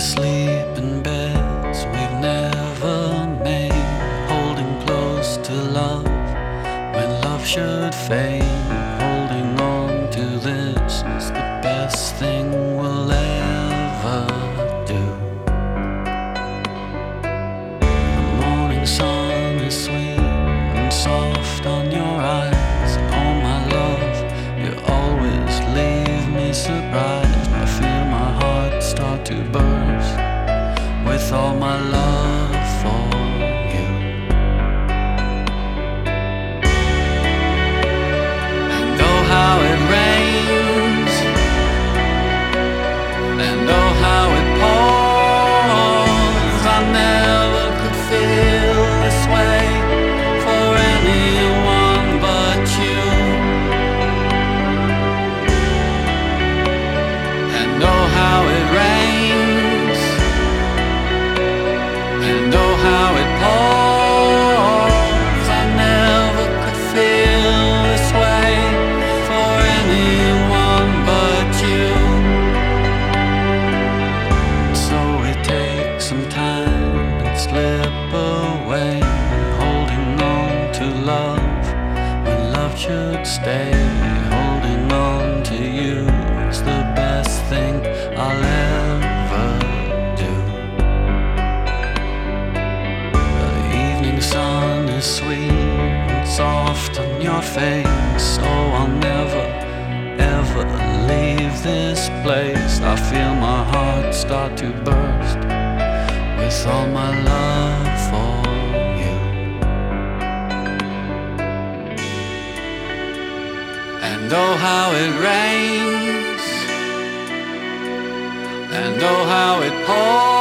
sleep in beds we've never made, holding close to love when love should fade. Holding on to this is the best thing we'll ever do. The morning sun is sweet and soft on your eyes. Oh my love, you always leave me surprised. I feel my heart start to burst with all my love for you. And oh how it rains, and oh how it pours. I never could feel this way for anyone but you. And oh how it rains, and oh how it pours. I never could feel this way for anyone but you. So we take some time and slip away, holding on to love when love should stay. Holding on to you is the best thing I'll ever do. The evening sun is sweet and soft on your face. So I'll never, ever leave this place. I feel my heart start to burst with all my love for you. And oh how it rains, and oh how it pours.